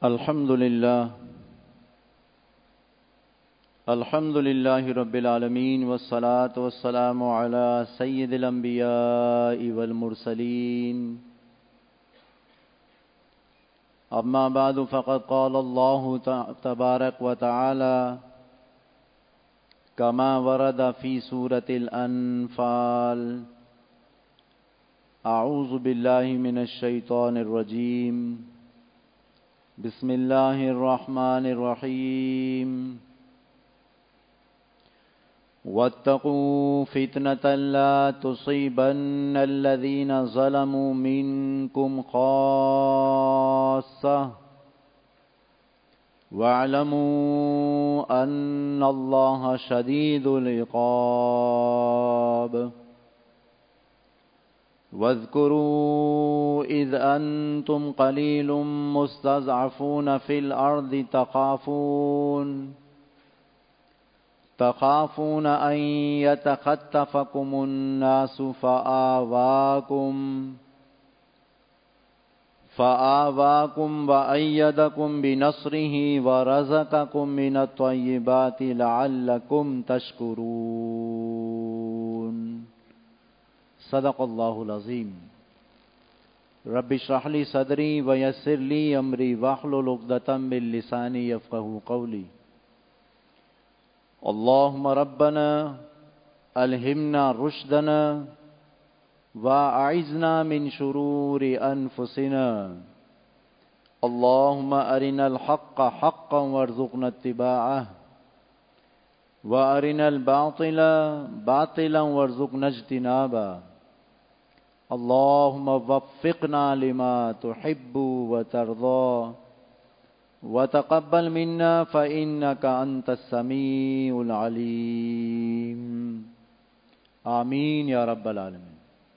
الحمد لله رب العالمين والصلاة والسلام على سيد الأنبياء والمرسلين. أما بعد فقد قال الله تبارك وتعالى كما ورد في سورة الأنفال: أعوذ بالله من الشيطان الرجيم. بسم الله الرحمن الرحيم. واتقوا فتنة لا تصيبن الذين ظلموا منكم خاصة واعلموا أن الله شديد العقاب. واذكروا إذ أنتم قليل مستضعفون في الأرض تخافون أن يتخطفكم الناس فآواكم وأيدكم بنصره ورزقكم من الطيبات لعلكم تشكرون. صدق اللہ العظیم. رب اشرح لی صدری ویسر لی امری واحلل عقدۃ من لسانی یفقہوا قولی. اللہم ربنا الہمنا رشدنا واعذنا من شرور انفسنا. اللہم ارنا الحق حقا وارزقنا اتباعہ وارنا الباطل باطلا وارزقنا اجتنابہ. اللهم وفقنا لما تحب وترضى وتقبل منا فإنك أنت السميع العليم. آمین یا رب العالمین.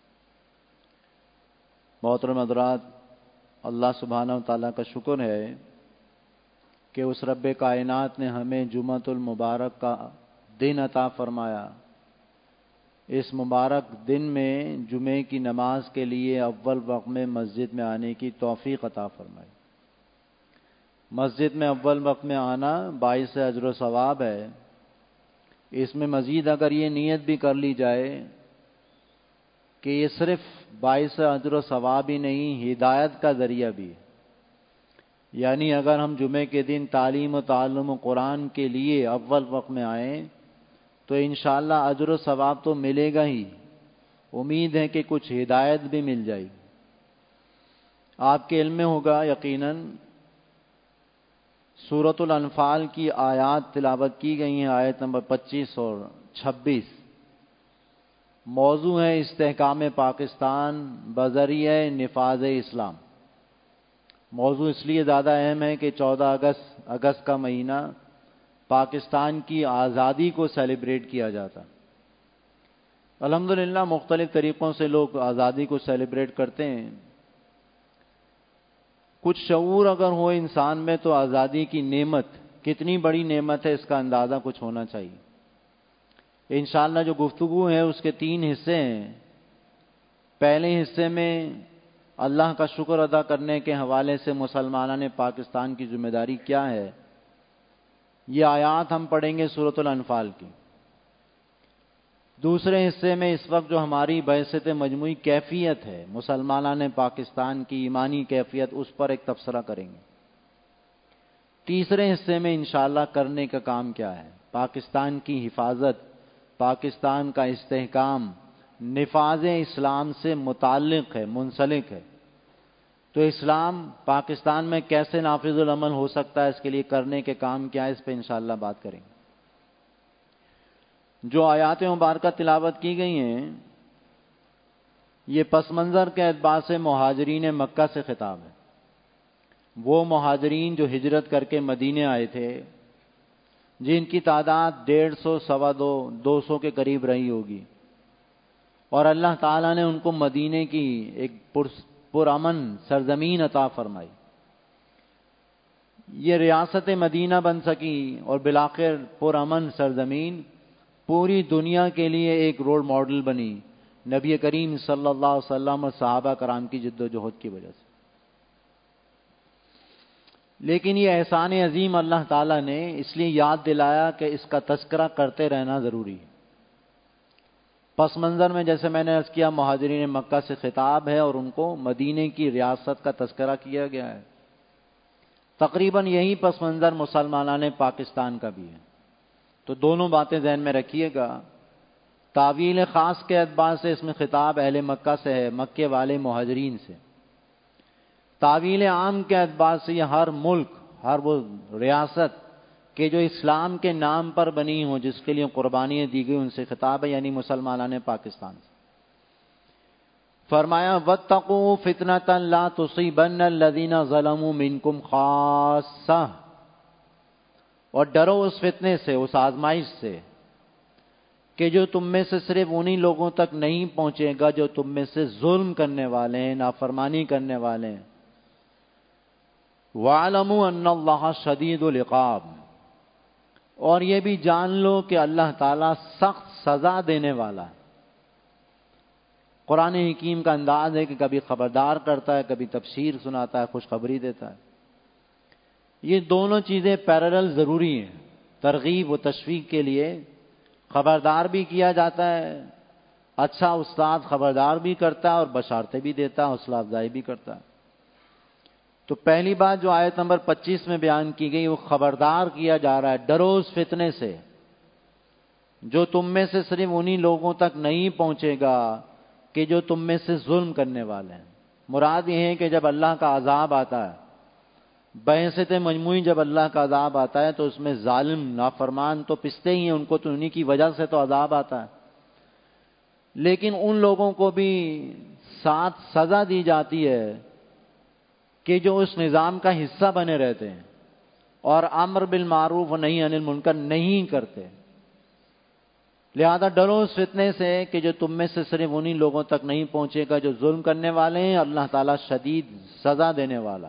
محترم حضرات، اللہ سبحانہ و تعالیٰ کا شکر ہے کہ اس رب کائنات نے ہمیں جمعۃ المبارک کا دن عطا فرمایا. اس مبارک دن میں جمعے کی نماز کے لیے اول وقت میں مسجد میں آنے کی توفیق عطا فرمائی. مسجد میں اول وقت میں آنا باعث اجر و ثواب ہے. اس میں مزید اگر یہ نیت بھی کر لی جائے کہ یہ صرف باعث اجر و ثواب ہی نہیں، ہدایت کا ذریعہ بھی ہے. یعنی اگر ہم جمعے کے دن تعلیم و تعلم و قرآن کے لیے اول وقت میں آئیں تو انشاءاللہ اجر و ثواب تو ملے گا ہی، امید ہے کہ کچھ ہدایت بھی مل جائے گی. آپ کے علم میں ہوگا یقیناً سورۃ الانفال کی آیات تلاوت کی گئی ہیں، آیت نمبر 25 اور 26. موضوع ہے استحکام پاکستان بذریعہ نفاذ اسلام. موضوع اس لیے زیادہ اہم ہے کہ 14 اگست کا مہینہ پاکستان کی آزادی کو سیلیبریٹ کیا جاتا. الحمدللہ مختلف طریقوں سے لوگ آزادی کو سیلیبریٹ کرتے ہیں. کچھ شعور اگر ہو انسان میں تو آزادی کی نعمت کتنی بڑی نعمت ہے اس کا اندازہ کچھ ہونا چاہیے. انشاءاللہ جو گفتگو ہے اس کے 3 حصے ہیں. پہلے حصے میں اللہ کا شکر ادا کرنے کے حوالے سے مسلمانان پاکستان کی ذمہ داری کیا ہے، یہ آیات ہم پڑھیں گے سورۃ الانفال کی. دوسرے حصے میں اس وقت جو ہماری بعثت مجموعی کیفیت ہے مسلمانان پاکستان کی ایمانی کیفیت، اس پر ایک تبصرہ کریں گے. تیسرے حصے میں انشاءاللہ کرنے کا کام کیا ہے، پاکستان کی حفاظت، پاکستان کا استحکام نفاذ اسلام سے متعلق ہے، منسلک ہے. تو اسلام پاکستان میں کیسے نافذ العمل ہو سکتا ہے، اس کے لیے کرنے کے کام کیا ہے، اس پہ انشاءاللہ بات کریں گے. جو آیات مبارکہ تلاوت کی گئی ہیں یہ پس منظر کے اعتبار سے مہاجرین مکہ سے خطاب ہے. وہ مہاجرین جو ہجرت کر کے مدینے آئے تھے، جن کی تعداد 150 200 کے قریب رہی ہوگی، اور اللہ تعالیٰ نے ان کو مدینے کی ایک پرامن سرزمین عطا فرمائی. یہ ریاست مدینہ بن سکی اور بالآخر پرامن سرزمین پوری دنیا کے لیے ایک رول ماڈل بنی نبی کریم صلی اللہ علیہ وسلم اور صحابہ کرام کی جد و جہد کی وجہ سے. لیکن یہ احسان عظیم اللہ تعالیٰ نے اس لیے یاد دلایا کہ اس کا تذکرہ کرتے رہنا ضروری ہے۔ پس منظر میں جیسے میں نے عرض کیا مہاجرین مکہ سے خطاب ہے اور ان کو مدینے کی ریاست کا تذکرہ کیا گیا ہے۔ تقریباً یہی پس منظر مسلمانان پاکستان کا بھی ہے، تو دونوں باتیں ذہن میں رکھیے گا۔ تعویل خاص کے اعتبار سے اس میں خطاب اہل مکہ سے ہے، مکے والے مہاجرین سے۔ تعویل عام کے اعتبار سے یہ ہر ملک، ہر وہ ریاست کہ جو اسلام کے نام پر بنی ہوں، جس کے لیے قربانیاں دی گئی، ان سے خطاب ہے، یعنی مسلمانان پاکستان سے۔ فرمایا وَاتَّقُوا فِتْنَةً لَا تُصِيبَنَّ الَّذِينَ ظَلَمُوا مِنْكُمْ خَاصَّةً، اور ڈرو اس فتنے سے، اس آزمائش سے کہ جو تم میں سے صرف انہی لوگوں تک نہیں پہنچے گا جو تم میں سے ظلم کرنے والے ہیں، نافرمانی کرنے والے ہیں۔ وَاعْلَمُوا أَنَّ اللَّهَ شَدِيدُ الْعِقَابِ، اور یہ بھی جان لو کہ اللہ تعالیٰ سخت سزا دینے والا ہے۔ قرآن حکیم کا انداز ہے کہ کبھی خبردار کرتا ہے، کبھی تبشیر سناتا ہے، خوشخبری دیتا ہے۔ یہ دونوں چیزیں پیرالل ضروری ہیں، ترغیب و تشویق کے لیے خبردار بھی کیا جاتا ہے، اچھا استاد خبردار بھی کرتا ہے اور بشارتیں بھی دیتا ہے، حوصلہ افزائی بھی کرتا ہے۔ تو پہلی بات جو آیت نمبر 25 میں بیان کی گئی، وہ خبردار کیا جا رہا ہے، ڈرو اس فتنے سے جو تم میں سے صرف انہی لوگوں تک نہیں پہنچے گا کہ جو تم میں سے ظلم کرنے والے ہیں۔ مراد یہ ہے کہ جب اللہ کا عذاب آتا ہے، بحثت مجموعی جب اللہ کا عذاب آتا ہے تو اس میں ظالم نافرمان تو پستے ہی ہیں، ان کو تو انہی کی وجہ سے تو عذاب آتا ہے، لیکن ان لوگوں کو بھی ساتھ سزا دی جاتی ہے کہ جو اس نظام کا حصہ بنے رہتے ہیں اور امر بالمعروف و نہی عن المنکر نہیں کرتے۔ لہذا ڈرو اس فتنے سے کہ جو تم میں سے صرف انہی لوگوں تک نہیں پہنچے گا جو ظلم کرنے والے ہیں، اللہ تعالیٰ شدید سزا دینے والا۔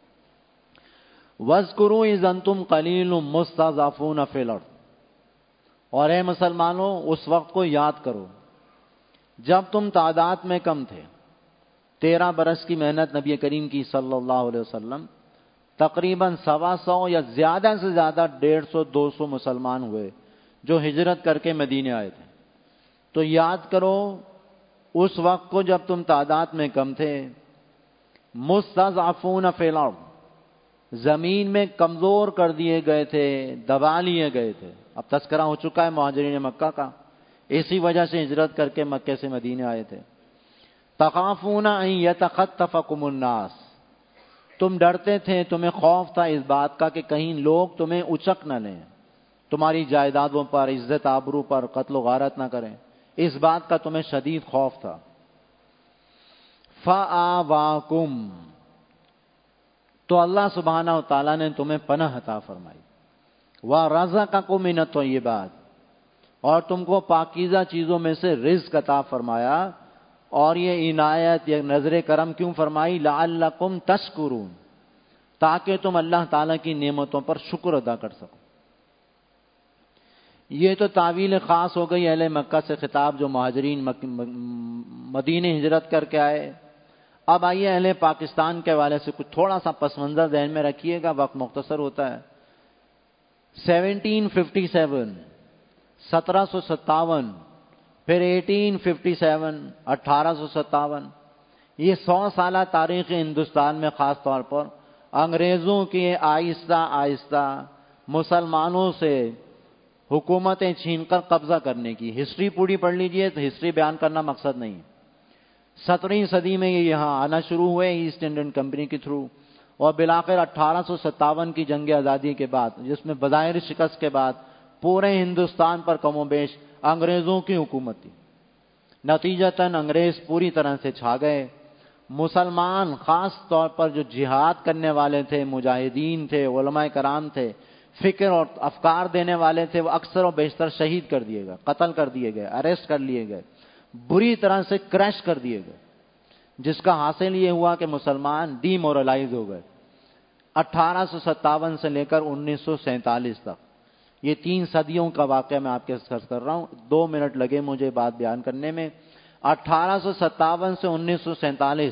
وَاذْكُرُوا إِذْ أَنْتُمْ قَلِيلٌ مُسْتَضْعَفُونَ فِي الْأَرْضِ، اور اے مسلمانوں اس وقت کو یاد کرو جب تم تعداد میں کم تھے۔ 13 برس کی محنت نبی کریم کی صلی اللہ علیہ وسلم، تقریباً 125 یا زیادہ سے زیادہ 150-200 مسلمان ہوئے جو ہجرت کر کے مدینے آئے تھے۔ تو یاد کرو اس وقت کو جب تم تعداد میں کم تھے، مستضعفون فی الارض، زمین میں کمزور کر دیے گئے تھے، دبا لیے گئے تھے۔ اب تذکرہ ہو چکا ہے مہاجرین مکہ کا، اسی وجہ سے ہجرت کر کے مکے سے مدینے آئے تھے۔ تخافون ان یتخطفکم الناس، تم ڈرتے تھے، تمہیں خوف تھا اس بات کا کہ کہیں لوگ تمہیں اچک نہ لیں، تمہاری جائیدادوں پر، عزت آبرو پر قتل و غارت نہ کریں، اس بات کا تمہیں شدید خوف تھا۔ فآواکم، تو اللہ سبحانہ و تعالیٰ نے تمہیں پناہ عطا فرمائی۔ وَرَزَقَكُم مِّنَ الطَّيِّبَاتِ، اور تم کو پاکیزہ چیزوں میں سے رزق عطا فرمایا۔ اور یہ عنایت، یہ نظر کرم کیوں فرمائی؟ لَعَلَّكُمْ تَشْكُرُونَ، تاکہ تم اللہ تعالیٰ کی نعمتوں پر شکر ادا کر سکو۔ یہ تو تعویل خاص ہو گئی اہل مکہ سے خطاب جو مہاجرین مدینے ہجرت کر کے آئے۔ اب آئیے اہل پاکستان کے حوالے سے کچھ تھوڑا سا پس منظر ذہن میں رکھیے گا، وقت مختصر ہوتا ہے۔ 1757، 1757، پھر 1857، 1857، یہ 100 سالہ تاریخ ہندوستان میں خاص طور پر انگریزوں کے آہستہ آہستہ مسلمانوں سے حکومتیں چھین کر قبضہ کرنے کی ہسٹری پوری پڑھ لیجئے، تو ہسٹری بیان کرنا مقصد نہیں۔ 17ویں صدی میں یہ یہاں آنا شروع ہوئے ایسٹ انڈین کمپنی کے تھرو، اور بالآخر 1857 کی جنگ آزادی کے بعد، جس میں بظاہر شکست کے بعد پورے ہندوستان پر کم و بیش انگریزوں کی حکومت تھی۔ نتیجتاً انگریز پوری طرح سے چھا گئے۔ مسلمان خاص طور پر جو جہاد کرنے والے تھے، مجاہدین تھے، علماء کرام تھے، فکر اور افکار دینے والے تھے، وہ اکثر و بیشتر شہید کر دیے گئے، قتل کر دیے گئے، اریسٹ کر لیے گئے، بری طرح سے کریش کر دیے گئے، جس کا حاصل یہ ہوا کہ مسلمان ڈی مورلائز ہو گئے۔ 1857 سے لے کر 1947 تک، یہ 3 صدیوں کا واقعہ میں آپ کے ساتھ کر رہا ہوں، 2 منٹ لگے مجھے بات بیان کرنے میں۔ 1857 سے 1947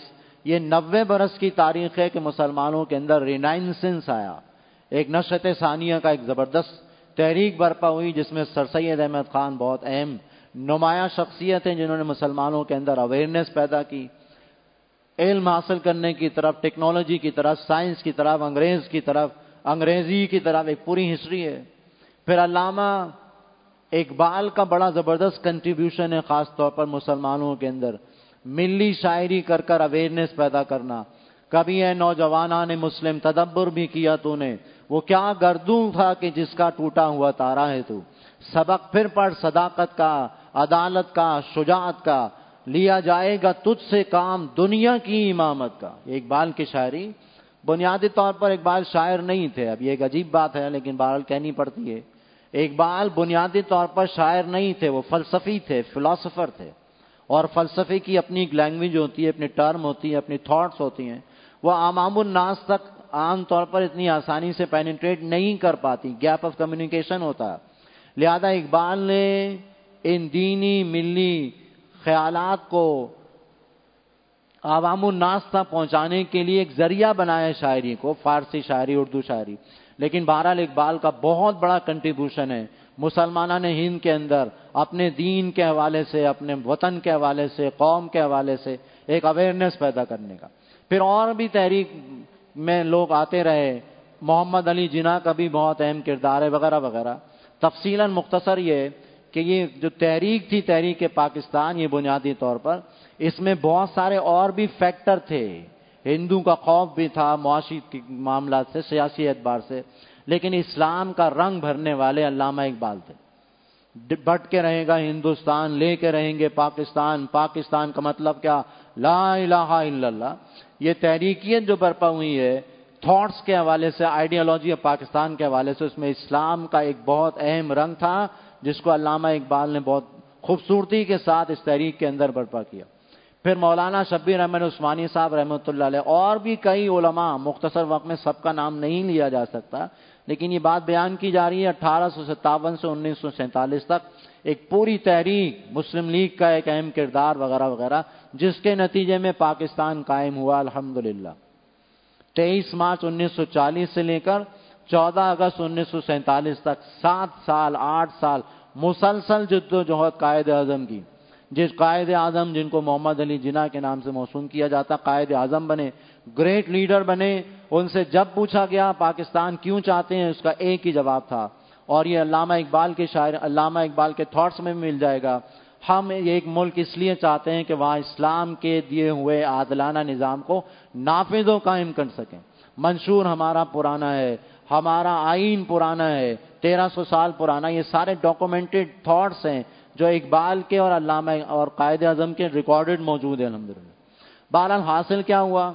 یہ 90 برس کی تاریخ ہے کہ مسلمانوں کے اندر رینائنسنس آیا، ایک نشأت ثانیہ کا ایک زبردست تحریک برپا ہوئی، جس میں سر سید احمد خان بہت اہم نمایاں شخصیت ہیں جنہوں نے مسلمانوں کے اندر اویئرنیس پیدا کی، علم حاصل کرنے کی طرف، ٹیکنالوجی کی طرف، سائنس کی طرف، انگریزی کی طرف ایک پوری ہسٹری ہے۔ پھر علامہ اقبال کا بڑا زبردست کنٹریبیوشن ہے، خاص طور پر مسلمانوں کے اندر ملی شاعری کر کر اویئرنیس پیدا کرنا۔ کبھی اے نوجوانان مسلم تدبر بھی کیا تو نے، وہ کیا گردوں تھا کہ جس کا ٹوٹا ہوا تارا ہے تو، سبق پھر پڑھ صداقت کا، عدالت کا، شجاعت کا، لیا جائے گا تجھ سے کام دنیا کی امامت کا۔ یہ اقبال کی شاعری، بنیادی طور پر اقبال شاعر نہیں تھے، اب یہ ایک عجیب بات ہے لیکن بہرحال کہنی پڑتی ہے، اقبال بنیادی طور پر شاعر نہیں تھے، وہ فلسفی تھے، فلاسفر تھے، اور فلسفے کی اپنی ایک لینگویج ہوتی ہے، اپنی ٹرم ہوتی ہے، اپنی تھاٹس ہوتی ہیں، وہ عوام الناس تک عام طور پر اتنی آسانی سے پینیٹریٹ نہیں کر پاتی، گیپ آف کمیونیکیشن ہوتا ہے۔ لہذا اقبال نے ان دینی ملی خیالات کو عوام الناس تک پہنچانے کے لیے ایک ذریعہ بنایا شاعری کو، فارسی شاعری، اردو شاعری۔ لیکن بہرحال اقبال کا بہت بڑا کنٹریبیوشن ہے مسلمانان ہند کے اندر اپنے دین کے حوالے سے، اپنے وطن کے حوالے سے، قوم کے حوالے سے ایک اویئرنیس پیدا کرنے کا۔ پھر اور بھی تحریک میں لوگ آتے رہے، محمد علی جناح کا بھی بہت اہم کردار ہے، وغیرہ وغیرہ۔ تفصیلاً مختصر یہ کہ یہ جو تحریک تھی، تحریک پاکستان، یہ بنیادی طور پر اس میں بہت سارے اور بھی فیکٹر تھے، ہندو کا خوف بھی تھا معاشی معاملات سے، سیاسی اعتبار سے، لیکن اسلام کا رنگ بھرنے والے علامہ اقبال تھے۔ بٹ کے رہے گا ہندوستان، لے کے رہیں گے پاکستان، پاکستان کا مطلب کیا؟ لا الہ الا اللہ۔ یہ تحریکیت جو برپا ہوئی ہے تھاٹس کے حوالے سے، آئیڈیالوجی آف پاکستان کے حوالے سے، اس میں اسلام کا ایک بہت اہم رنگ تھا جس کو علامہ اقبال نے بہت خوبصورتی کے ساتھ اس تحریک کے اندر برپا کیا۔ پھر مولانا شبیر احمد عثمانی صاحب رحمۃ اللہ علیہ، اور بھی کئی علماء، مختصر وقت میں سب کا نام نہیں لیا جا سکتا، لیکن یہ بات بیان کی جا رہی ہے 1857 سے 1947 تک ایک پوری تحریک، مسلم لیگ کا ایک اہم کردار، وغیرہ وغیرہ، جس کے نتیجے میں پاکستان قائم ہوا الحمدللہ۔ 23 مارچ 1940 سے لے کر 14 اگست 1947 تک 7 سال 8 سال مسلسل جد و جہد قائد اعظم کی، جس قائد اعظم جن کو محمد علی جناح کے نام سے موسوم کیا جاتا، قائد اعظم بنے، گریٹ لیڈر بنے۔ ان سے جب پوچھا گیا پاکستان کیوں چاہتے ہیں، اس کا ایک ہی جواب تھا، اور یہ علامہ اقبال کے شاعر، علامہ اقبال کے تھاٹس میں مل جائے گا، ہم ایک ملک اس لیے چاہتے ہیں کہ وہاں اسلام کے دیے ہوئے عادلانہ نظام کو نافذ و قائم کر سکیں۔ منشور ہمارا پرانا ہے، ہمارا آئین پرانا ہے، 1300 سال پرانا، یہ سارے ڈاکومنٹڈ تھاٹس ہیں جو اقبال کے اور علامہ اور قائد اعظم کے ریکارڈڈ موجود ہیں الحمدللہ۔ بہرحال حاصل کیا ہوا؟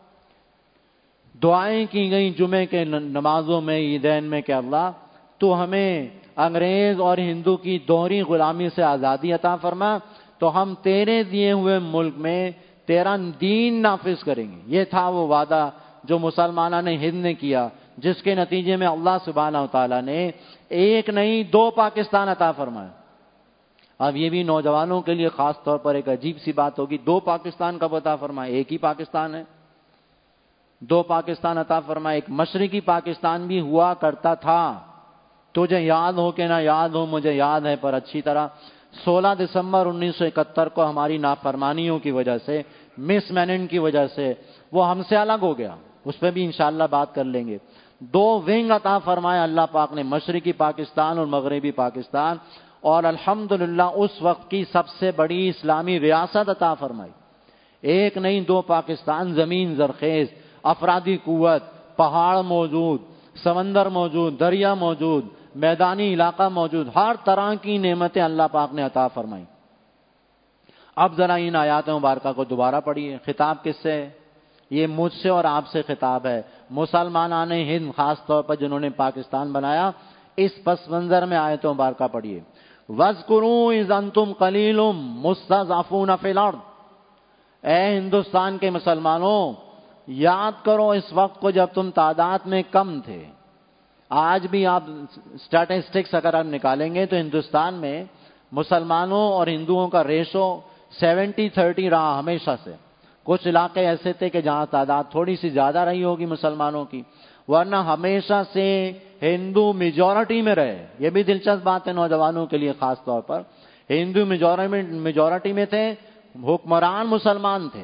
دعائیں کی گئیں جمعے کے نمازوں میں، عیدین میں، کہ اللہ تو ہمیں انگریز اور ہندو کی دوہری غلامی سے آزادی عطا فرما، تو ہم تیرے دیے ہوئے ملک میں تیرا دین نافذ کریں گے۔ یہ تھا وہ وعدہ جو مسلمانوں نے ہند نے کیا، جس کے نتیجے میں اللہ سبحانہ و تعالیٰ نے ایک نہیں 2 پاکستان عطا فرمایا۔ اب یہ بھی نوجوانوں کے لیے خاص طور پر ایک عجیب سی بات ہوگی، 2 پاکستان کب عطا فرمایا؟ ایک ہی پاکستان ہے، 2 پاکستان عطا فرمایا۔ ایک مشرقی پاکستان بھی ہوا کرتا تھا، تجھے یاد ہو کہ نہ یاد ہو، مجھے یاد ہے پر اچھی طرح۔ 16 دسمبر 1971 کو ہماری نافرمانیوں کی وجہ سے، مس میننٹ کی وجہ سے وہ ہم سے الگ ہو گیا، اس پہ بھی انشاءاللہ بات کر لیں گے۔ 2 ونگ عطا فرمایا اللہ پاک نے، مشرقی پاکستان اور مغربی پاکستان، اور الحمدللہ اس وقت کی سب سے بڑی اسلامی ریاست عطا فرمائی۔ ایک نہیں 2 پاکستان، زمین زرخیز، افرادی قوت، پہاڑ موجود، سمندر موجود، دریا موجود، میدانی علاقہ موجود، ہر طرح کی نعمتیں اللہ پاک نے عطا فرمائی۔ اب ذرا ان آیات مبارکہ کو دوبارہ پڑھیے۔ خطاب کس سے؟ یہ مجھ سے اور آپ سے خطاب ہے، مسلمانان ہند خاص طور پر جنہوں نے پاکستان بنایا۔ اس پس منظر میں آیت مبارکہ پڑھیے۔ وَاذْكُرُوا إِذْ أَنْتُمْ قَلِيلٌ مُسْتَضْعَفُونَ فِي الْأَرْضِ، اے ہندوستان کے مسلمانوں یاد کرو اس وقت کو جب تم تعداد میں کم تھے۔ آج بھی آپ اسٹیٹسٹکس اگر آپ نکالیں گے تو ہندوستان میں مسلمانوں اور ہندوؤں کا ریشو 70-30 رہا ہمیشہ سے۔ کچھ علاقے ایسے تھے کہ جہاں تعداد تھوڑی سی زیادہ رہی ہوگی مسلمانوں کی، ورنہ ہمیشہ سے ہندو میجورٹی میں رہے۔ یہ بھی دلچسپ بات ہے نوجوانوں کے لیے خاص طور پر، ہندو میجورٹی میں تھے، حکمران مسلمان تھے۔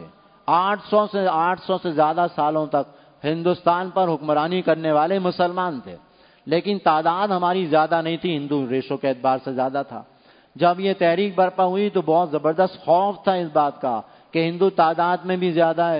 800 سے زیادہ سالوں تک ہندوستان پر حکمرانی کرنے والے مسلمان تھے، لیکن تعداد ہماری زیادہ نہیں تھی، ہندو ریشو کے اعتبار سے زیادہ تھا۔ جب یہ تحریک برپا ہوئی تو بہت زبردست خوف تھا اس بات کا کہ ہندو تعداد میں بھی زیادہ ہے،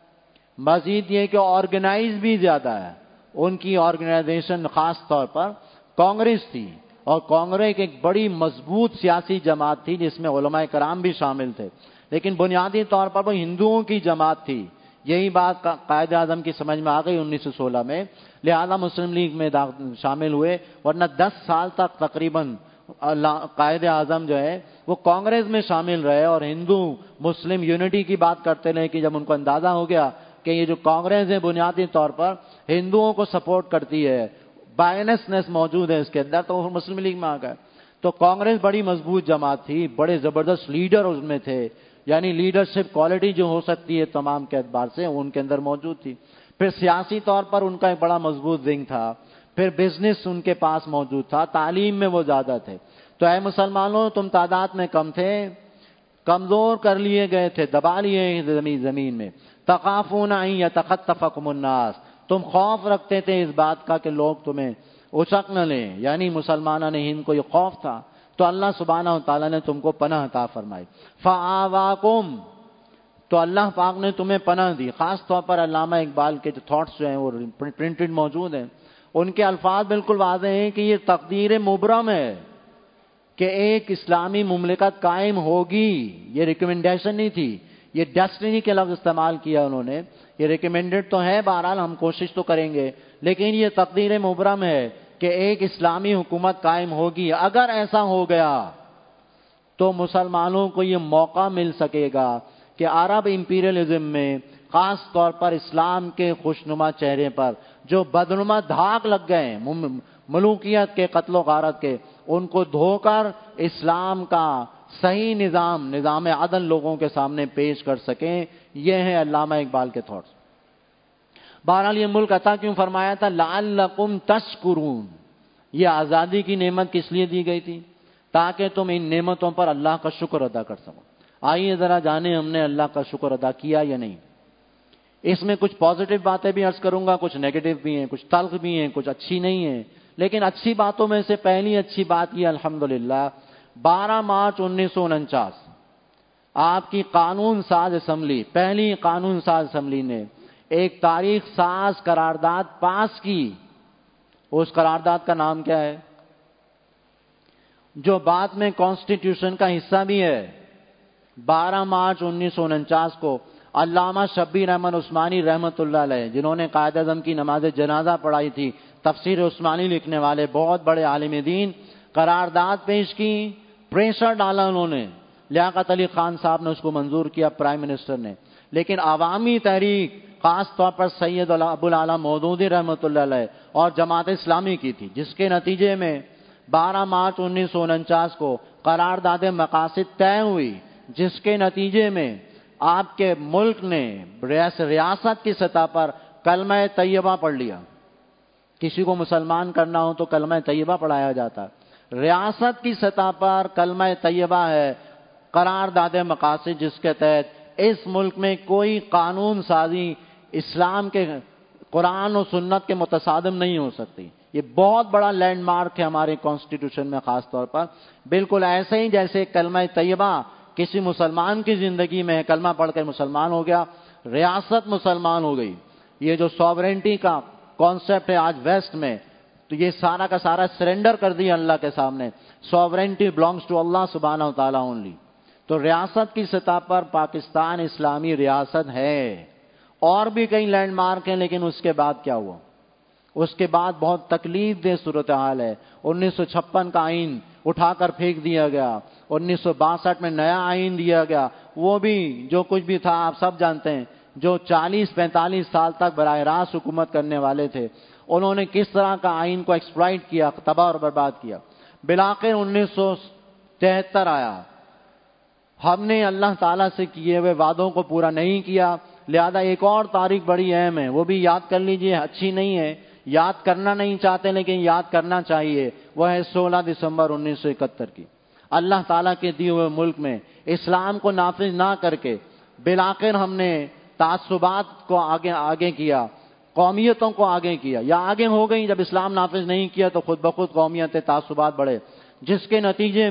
مزید یہ کہ آرگنائز بھی زیادہ ہے۔ ان کی آرگنائزیشن خاص طور پر کانگریس تھی، اور کانگریس ایک بڑی مضبوط سیاسی جماعت تھی جس میں علماء کرام بھی شامل تھے، لیکن بنیادی طور پر وہ ہندوؤں کی جماعت تھی۔ یہی بات قائد اعظم کی سمجھ میں آ گئی 1916 میں، لہذا مسلم لیگ میں شامل ہوئے، ورنہ 10 سال تک تقریباً قائد اعظم جو ہے وہ کانگریس میں شامل رہے اور ہندو مسلم یونٹی کی بات کرتے رہے، کہ جب ان کو اندازہ ہو گیا کہ یہ جو کانگریس ہے بنیادی طور پر ہندوؤں کو سپورٹ کرتی ہے، بائنسنس موجود ہے اس کے اندر، تو وہ مسلم لیگ میں آ گئے۔ تو کانگریس بڑی مضبوط جماعت تھی، بڑے زبردست لیڈر اس میں تھے، یعنی لیڈرشپ کوالٹی جو ہو سکتی ہے تمام کے اعتبار سے ان کے اندر موجود تھی۔ پھر سیاسی طور پر ان کا ایک بڑا مضبوط ونگ تھا، پھر بزنس ان کے پاس موجود تھا، تعلیم میں وہ زیادہ تھے۔ تو اے مسلمانوں، تم تعداد میں کم تھے، کمزور کر لیے گئے تھے، دبا لیے زمین میں۔ تخافون ان یتخطفکم الناس، تم خوف رکھتے تھے اس بات کا کہ لوگ تمہیں اچک نہ لیں، یعنی مسلمانوں نے ہند کو یہ خوف تھا، تو اللہ سبحانہ و تعالیٰ نے تم کو پناہ عطا فرمائی۔ فآواکم، تو اللہ پاک نے تمہیں پناہ دی۔ خاص طور پر علامہ اقبال کے جو تھاٹس جو ہیں وہ پرنٹڈ موجود ہیں، ان کے الفاظ بالکل واضح ہیں کہ یہ تقدیر مبرم ہے کہ ایک اسلامی مملکت قائم ہوگی، یہ ریکمنڈیشن نہیں تھی، یہ ڈیسٹنی کے لفظ استعمال کیا انہوں نے۔ یہ ریکمینڈڈ تو ہے، بہرحال ہم کوشش تو کریں گے، لیکن یہ تقدیر مبرم ہے کہ ایک اسلامی حکومت قائم ہوگی۔ اگر ایسا ہو گیا تو مسلمانوں کو یہ موقع مل سکے گا کہ عرب امپیریلزم میں خاص طور پر اسلام کے خوشنما چہرے پر جو بدنما دھاگ لگ گئے ملوکیت کے، قتل و غارت کے، ان کو دھو کر اسلام کا صحیح نظام عدل لوگوں کے سامنے پیش کر سکیں۔ یہ ہے علامہ اقبال کے تھاٹس۔ بہرحال یہ ملک عطا کیوں فرمایا تھا؟ لعلکم تشکرون، یہ آزادی کی نعمت کس لیے دی گئی تھی؟ تاکہ تم ان نعمتوں پر اللہ کا شکر ادا کر سکو۔ آئیے ذرا جانیں ہم نے اللہ کا شکر ادا کیا یا نہیں۔ اس میں کچھ پازیٹیو باتیں بھی عرض کروں گا، کچھ نیگیٹو بھی ہیں، کچھ تلخ بھی ہیں، کچھ اچھی نہیں ہیں، لیکن اچھی باتوں میں سے پہلی اچھی بات یہ الحمدللہ 12 مارچ 1949 آپ کی قانون ساز اسمبلی، پہلی قانون ساز اسمبلی نے ایک تاریخ ساز قرارداد پاس کی۔ اس قرارداد کا نام کیا ہے؟ جو بعد میں کانسٹیٹیوشن کا حصہ بھی ہے۔ 12 مارچ 1949 کو علامہ شبیر احمد عثمانی رحمت اللہ علیہ، جنہوں نے قائد اعظم کی نماز جنازہ پڑھائی تھی، تفسیر عثمانی لکھنے والے بہت بڑے عالم دین، قرارداد پیش کی، پریشر ڈالا انہوں نے، لیاقت علی خان صاحب نے اس کو منظور کیا، پرائم منسٹر نے، لیکن عوامی تحریک خاص طور پر سید ابو العلا مودودی رحمت اللہ علیہ اور جماعت اسلامی کی تھی، جس کے نتیجے میں 12 مارچ 1949 کو قرارداد مقاصد طے ہوئی، جس کے نتیجے میں آپ کے ملک نے ریاست کی سطح پر کلمہ طیبہ پڑھ لیا۔ کسی کو مسلمان کرنا ہو تو کلمہ طیبہ پڑھایا جاتا، ریاست کی سطح پر کلمہ طیبہ ہے قرارداد مقاصد، جس کے تحت اس ملک میں کوئی قانون سازی اسلام کے قرآن و سنت کے متصادم نہیں ہو سکتی۔ یہ بہت بڑا لینڈ مارک ہے ہمارے کانسٹیٹیوشن میں، خاص طور پر بالکل ایسے ہی جیسے کلمہ طیبہ کسی مسلمان کی زندگی میں کلمہ پڑھ کر مسلمان ہو گیا، ریاست مسلمان ہو گئی۔ یہ جو سوورنٹی کا کانسیپٹ ہے آج ویسٹ میں، تو یہ سارا کا سارا سرنڈر کر دیا اللہ کے سامنے۔ سوورنٹی بلانگس ٹو اللہ سبحانہ و تعالیٰ اونلی۔ تو ریاست کی سطح پر پاکستان اسلامی ریاست ہے، اور بھی کئی لینڈ مارک ہیں، لیکن اس کے بعد کیا ہوا؟ اس کے بعد بہت تکلیف دہ صورتحال ہے۔ 1956 کا آئین اٹھا کر پھینک دیا گیا، 1962 میں نیا آئین دیا گیا، وہ بھی جو کچھ بھی تھا آپ سب جانتے ہیں۔ جو 40-45 سال تک براہ راست حکومت کرنے والے تھے، انہوں نے کس طرح کا آئین کو ایکسپلائٹ کیا، تباہ اور برباد کیا۔ بالآخر 1973 آیا، ہم نے اللہ تعالیٰ سے کیے ہوئے وعدوں کو پورا نہیں کیا، لہذا ایک اور تاریخ بڑی اہم ہے، وہ بھی یاد کر لیجئے، اچھی نہیں ہے، یاد کرنا نہیں چاہتے لیکن یاد کرنا چاہیے، وہ ہے 16 دسمبر 1971 کی۔ اللہ تعالیٰ کے دیے ہوئے ملک میں اسلام کو نافذ نہ کر کے بالآخر ہم نے تعصبات کو آگے کیا، قومیتوں کو آگے کیا، یا آگے ہو گئی، جب اسلام نافذ نہیں کیا تو خود بخود قومیت تعصبات بڑھے، جس کے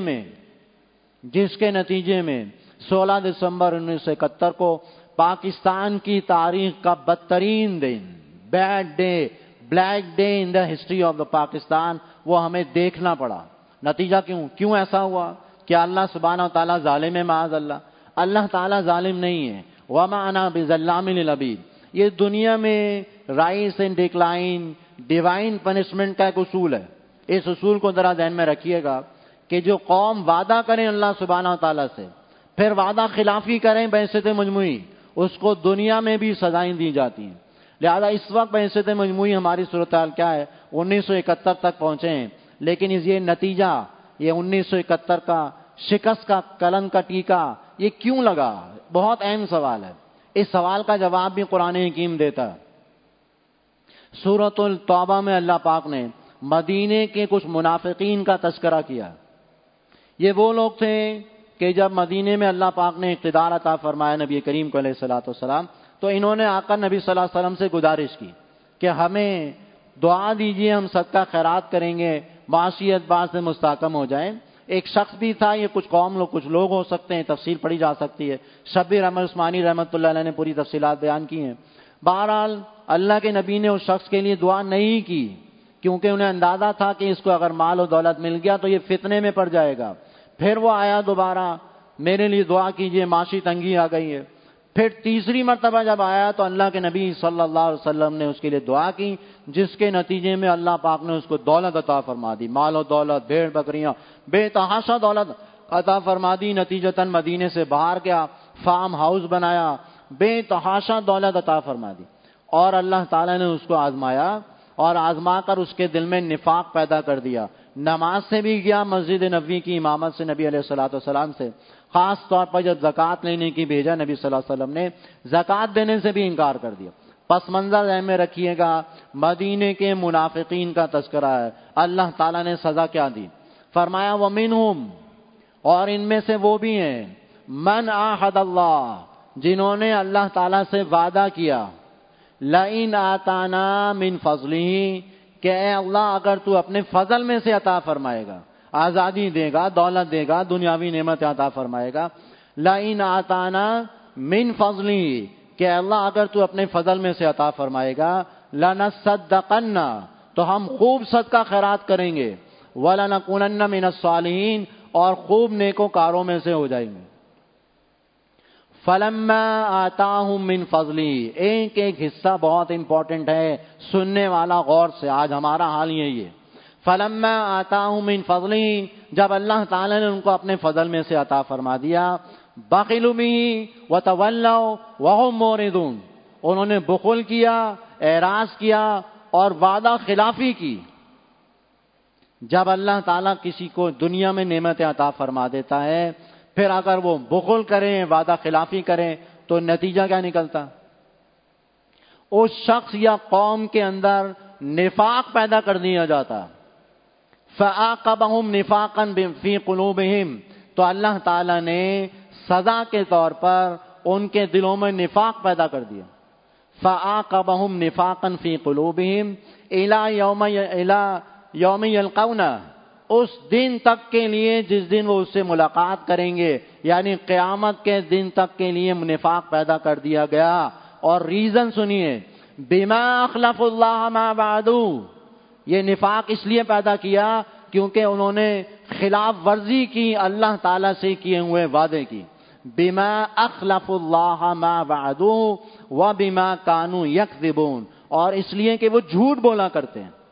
نتیجے میں 16 دسمبر 1971 کو پاکستان کی تاریخ کا بدترین دن، bad day, black day in the history of the Pakistan, وہ ہمیں دیکھنا پڑا۔ نتیجہ کیوں ایسا ہوا؟ کہ اللہ سبحانہ و تعالیٰ ظالم ہے؟ معاذ اللہ، اللہ تعالیٰ ظالم نہیں ہے۔ وَمَا أَنَا بِظَلَّامٍ لِلْعَبِيدِ، یہ دنیا میں rise and decline, divine punishment کا ایک اصول ہے۔ اس اصول کو ذرا ذہن میں رکھیے گا کہ جو قوم وعدہ کریں اللہ سبحانہ و تعالیٰ سے، پھر وعدہ خلافی کریں بعثت مجموعی، اس کو دنیا میں بھی سزائیں دی جاتی ہیں۔ لہذا اس وقت بعثت مجموعی ہماری صورتحال کیا ہے؟ 1971 تک پہنچے ہیں، لیکن یہ نتیجہ، یہ 1971 کا شکست کا کلن کا ٹیکا یہ کیوں لگا؟ بہت اہم سوال ہے، اس سوال کا جواب بھی قرآن حکیم دیتا ہے۔ سورۃ التوبہ میں اللہ پاک نے مدینے کے کچھ منافقین کا تذکرہ کیا۔ یہ وہ لوگ تھے کہ جب مدینے میں اللہ پاک نے اقتدار عطا فرمایا نبی کریم کو علیہ الصلوۃ والسلام، تو انہوں نے آ کر نبی صلی اللہ علیہ وسلم سے گزارش کی کہ ہمیں دعا دیجیے، ہم صدقہ خیرات کریں گے، معاشیت بعض سے مستحکم ہو جائے۔ ایک شخص بھی تھا، یہ کچھ لوگ ہو سکتے ہیں، تفصیل پڑھی جا سکتی ہے، شبیر احمد عثمانی رحمۃ اللہ علیہ نے پوری تفصیلات بیان کی ہیں۔ بہرحال اللہ کے نبی نے اس شخص کے لیے دعا نہیں کی، کیونکہ انہیں اندازہ تھا کہ اس کو اگر مال و دولت مل گیا تو یہ فتنے میں پڑ جائے گا۔ پھر وہ آیا دوبارہ، میرے لیے دعا کیجئے، معاشی تنگی آ گئی ہے۔ پھر تیسری مرتبہ جب آیا تو اللہ کے نبی صلی اللہ علیہ وسلم نے اس کے لیے دعا کی، جس کے نتیجے میں اللہ پاک نے اس کو دولت عطا فرما دی، مال و دولت، بھیڑ بکریاں، بے تحاشا دولت عطا فرما دی۔ نتیجتاً مدینے سے باہر گیا، فارم ہاؤس بنایا، بے تحاشا دولت عطا فرما دی۔ اور اللہ تعالیٰ نے اس کو آزمایا، اور آزما کر اس کے دل میں نفاق پیدا کر دیا۔ نماز سے بھی گیا، مسجد نبوی کی امامت سے نبی علیہ الصلوۃ والسلام سے، خاص طور پر جب زکوٰۃ لینے کی بھیجا نبی صلی اللہ علیہ وسلم نے، زکوٰۃ دینے سے بھی انکار کر دیا۔ پس منظر ذہن میں رکھیے گا، مدینے کے منافقین کا تذکرہ ہے۔ اللہ تعالیٰ نے سزا کیا دی؟ فرمایا وَمِنْهُمْ، اور ان میں سے وہ بھی ہیں، مَنْ عَاهَدَ اللَّهُ، جنہوں نے اللہ تعالیٰ سے وعدہ کیا، لَئِنْ آتَانَا مِنْ فَضْلِهِ، کہ اے اللہ اگر تو اپنے فضل میں سے عطا فرمائے گا، آزادی دے گا، دولت دے گا، دنیاوی نعمت عطا فرمائے گا، لَئِنْ آتَانَا مِنْ فَضْلِهِ، کہ اللہ اگر تو اپنے فضل میں سے عطا فرمائے گا، لَنَصَّدَّقَنَّ، تو ہم خوب صدقہ خیرات کریں گے، وَلَنَكُونَنَّ مِنَ الصَّالِحِينَ، اور خوب نیکوکاروں میں سے ہو جائیں گے۔ فَلَمَّا آتَاهُم مِّن فَضْلِهِ، ایک ایک حصہ بہت امپورٹنٹ ہے، سننے والا غور سے، آج ہمارا حال یہی ہے۔ فَلَمَّا آتَاهُم مِّن فَضْلِهِ، جب اللہ تعالیٰ نے ان کو اپنے فضل میں سے عطا فرما دیا، بَخِلُوا بِهِ وَتَوَلَّوْا وَهُمْ مُعْرِضُونَ، انہوں نے بخل کیا، اعراض کیا اور وعدہ خلافی کی۔ جب اللہ تعالیٰ کسی کو دنیا میں نعمت عطا فرما دیتا ہے، پھر اگر وہ بخل کریں، وعدہ خلافی کریں، تو نتیجہ کیا نکلتا؟ اس شخص یا قوم کے اندر نفاق پیدا کر دیا جاتا۔ فَأَعْقَبَهُمْ نِفَاقًا فِي قُلُوبِهِمْ، تو اللہ تعالیٰ نے سزا کے طور پر ان کے دلوں میں نفاق پیدا کر دیا۔ فَأَعْقَبَهُمْ نِفَاقًا فِي قُلُوبِهِمْ إِلَى يَوْمِ يَلْقَوْنَهُ، اس دن تک کے لیے جس دن وہ اس سے ملاقات کریں گے، یعنی قیامت کے دن تک کے لیے نفاق پیدا کر دیا گیا۔ اور ریزن سنیے، بِمَا أَخْلَفُوا اللَّهَ مَا وَعَدُوا، یہ نفاق اس لیے پیدا کیا کیونکہ انہوں نے خلاف ورزی کی اللہ تعالیٰ سے کیے ہوئے وعدے کی۔ بِمَا أَخْلَفُوا اللَّهَ مَا وَعَدُوا وَبِمَا كَانُوا يَكْذِبُونَ، اور اس لیے کہ وہ جھوٹ بولا کرتے ہیں۔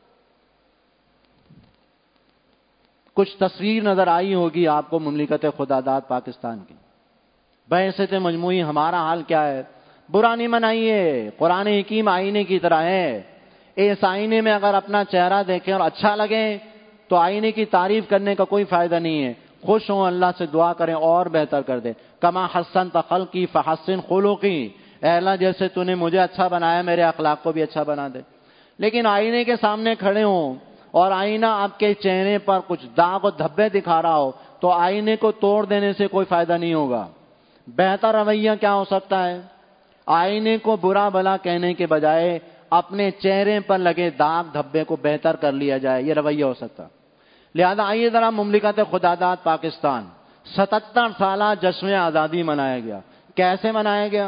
کچھ تصویر نظر آئی ہوگی آپ کو مملکت خداداد پاکستان کی، بعثت مجموعی ہمارا حال کیا ہے؟ برا نہیں منائیے، قرآن حکیم آئینے کی طرح ہے، اس آئینے میں اگر اپنا چہرہ دیکھیں اور اچھا لگے تو آئینے کی تعریف کرنے کا کوئی فائدہ نہیں ہے۔ خوش ہوں، اللہ سے دعا کریں اور بہتر کر دے. کما حسنت خلقی فحسن خلقی، اے اللہ جیسے تو نے مجھے اچھا بنایا میرے اخلاق کو بھی اچھا بنا دے. لیکن آئینے کے سامنے کھڑے ہوں اور آئینہ آپ کے چہرے پر کچھ داغ و دھبے دکھا رہا ہو تو آئینے کو توڑ دینے سے کوئی فائدہ نہیں ہوگا. بہتر رویہ کیا ہو سکتا ہے؟ آئینے کو برا بھلا کہنے کے بجائے اپنے چہرے پر لگے داغ دھبے کو بہتر کر لیا جائے، یہ رویہ ہو سکتا. لہذا آئیے ذرا مملکت خداداد پاکستان 77 سالہ جشن آزادی منایا گیا. کیسے منایا گیا؟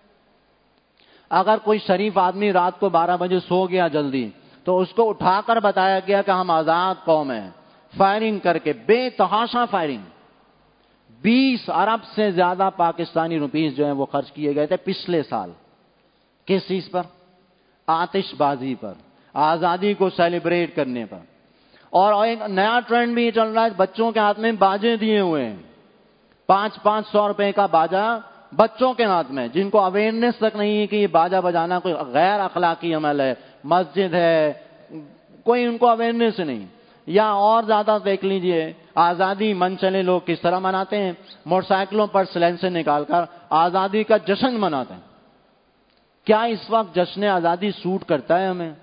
اگر کوئی شریف آدمی رات کو 12 بجے سو گیا جلدی تو اس کو اٹھا کر بتایا گیا کہ ہم آزاد قوم ہیں. فائرنگ کر کے، بے تحاشا فائرنگ. 20 ارب سے زیادہ پاکستانی روپیز جو ہیں وہ خرچ کیے گئے تھے پچھلے سال. کس چیز پر؟ آتش بازی پر، آزادی کو سیلیبریٹ کرنے پر. اور ایک نیا ٹرینڈ بھی چل رہا ہے، بچوں کے ہاتھ میں باجے دیے ہوئے ہیں. 500 روپے کا باجا بچوں کے ہاتھ میں، جن کو اویئرنیس تک نہیں ہے کہ یہ باجا بجانا کوئی غیر اخلاقی عمل ہے، مسجد ہے، کوئی ان کو اویئرنیس نہیں. یا اور زیادہ دیکھ لیجئے آزادی من چلے لوگ کس طرح مناتے ہیں، موٹر سائیکلوں پر سلنسر نکال کر آزادی کا جشن مناتے ہیں. کیا اس وقت جشن آزادی سوٹ کرتا ہے ہمیں؟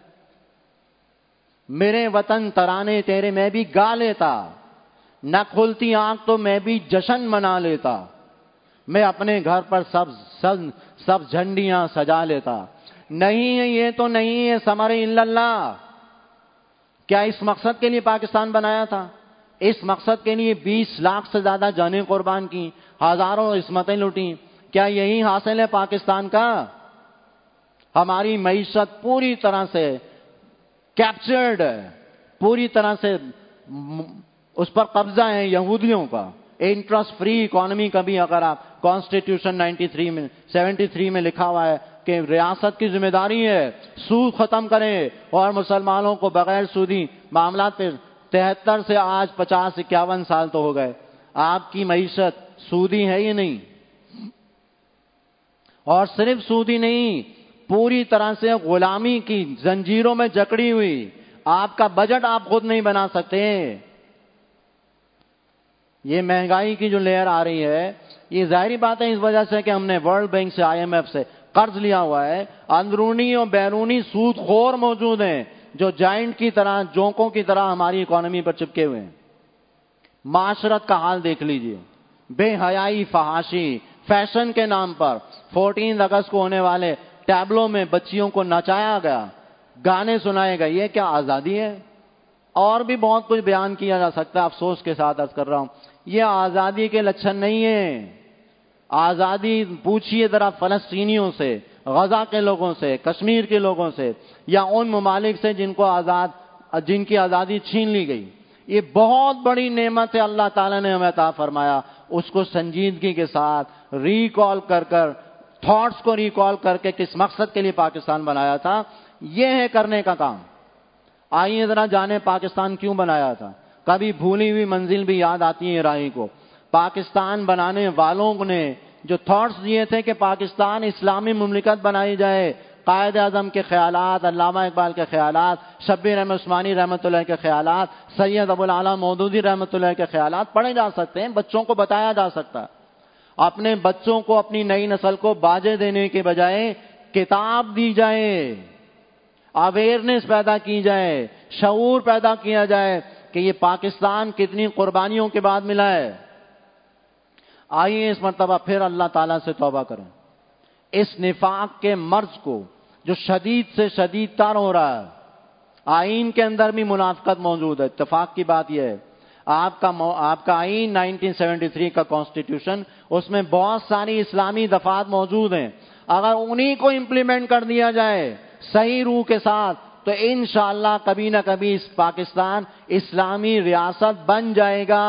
میرے وطن ترانے تیرے میں بھی گا لیتا، نہ کھلتی آنکھ تو میں بھی جشن منا لیتا. میں اپنے گھر پر سب جھنڈیاں سجا لیتا. نہیں ہے، یہ تو نہیں ہے ثمر الا اللہ. کیا اس مقصد کے لیے پاکستان بنایا تھا؟ اس مقصد کے لیے 20 لاکھ سے زیادہ جانیں قربان کی، ہزاروں عصمتیں لوٹیں. کیا یہی حاصل ہے پاکستان کا؟ ہماری معیشت پوری طرح سے کیپچرڈ ہے، پوری طرح سے اس پر قبضہ ہے یہودیوں کا. انٹرسٹ فری اکانومی کا بھی اگر آپ کانسٹیٹیوشن 73 میں لکھا ہوا ہے کہ ریاست کی ذمہ داری ہے سود ختم کریں اور مسلمانوں کو بغیر سودی معاملات پہ 73 سے آج 50-51 سال تو ہو گئے. آپ کی معیشت سودی ہے ہی نہیں. اور صرف سودی نہیں، پوری طرح سے غلامی کی زنجیروں میں جکڑی ہوئی. آپ کا بجٹ آپ خود نہیں بنا سکتے. یہ مہنگائی کی جو لہر آ رہی ہے، یہ ظاہری بات ہے اس وجہ سے کہ ہم نے ورلڈ بینک سے IMF سے قرض لیا ہوا ہے. اندرونی اور بیرونی سود خور موجود ہیں جو جائنٹ کی طرح، جونکوں کی طرح ہماری اکانومی پر چپکے ہوئے ہیں. معاشرت کا حال دیکھ لیجئے، بے حیائی، فحاشی، فیشن کے نام پر 14 اگست کو ہونے والے ٹیبلوں میں بچیوں کو نچایا گیا، گانے سنائے گئے. یہ کیا آزادی ہے؟ اور بھی بہت کچھ بیان کیا جا سکتا ہے، افسوس کے ساتھ عرض کر رہا ہوں یہ آزادی کے لچھن نہیں ہیں. آزادی پوچھیے ذرا فلسطینیوں سے، غزہ کے لوگوں سے، کشمیر کے لوگوں سے، یا ان ممالک سے جن کی آزادی چھین لی گئی. یہ بہت بڑی نعمت ہے اللہ تعالیٰ نے ہمیں عطا فرمایا. اس کو سنجیدگی کے ساتھ ریکال کر تھاٹس کو ریکال کر کے کس مقصد کے لیے پاکستان بنایا تھا، یہ ہے کرنے کا کام. آئیے ذرا جانے پاکستان کیوں بنایا تھا. کبھی بھولی ہوئی منزل بھی یاد آتی ہے راہی کو. پاکستان بنانے والوں نے جو تھاٹس دیے تھے کہ پاکستان اسلامی مملکت بنائی جائے، قائد اعظم کے خیالات، علامہ اقبال کے خیالات، شبیر احمد عثمانی رحمۃ اللہ کے خیالات، سید ابو العلا مودودی رحمۃ اللہ کے خیالات پڑھے جا سکتے ہیں، بچوں کو بتایا جا سکتا ہے. اپنے بچوں کو، اپنی نئی نسل کو باجے دینے کے بجائے کتاب دی جائے، اویئرنیس پیدا کی جائے، شعور پیدا کیا جائے کہ یہ پاکستان کتنی قربانیوں کے بعد ملا ہے. آئیے اس مرتبہ پھر اللہ تعالیٰ سے توبہ کریں. اس نفاق کے مرض کو جو شدید سے شدید تر ہو رہا ہے، آئین کے اندر بھی منافقت موجود ہے. اتفاق کی بات یہ ہے آپ کا آئین 1973 کا کانسٹیٹیوشن، اس میں بہت ساری اسلامی دفعات موجود ہیں. اگر انہی کو امپلیمنٹ کر دیا جائے صحیح روح کے ساتھ تو انشاءاللہ کبھی نہ کبھی اس پاکستان اسلامی ریاست بن جائے گا.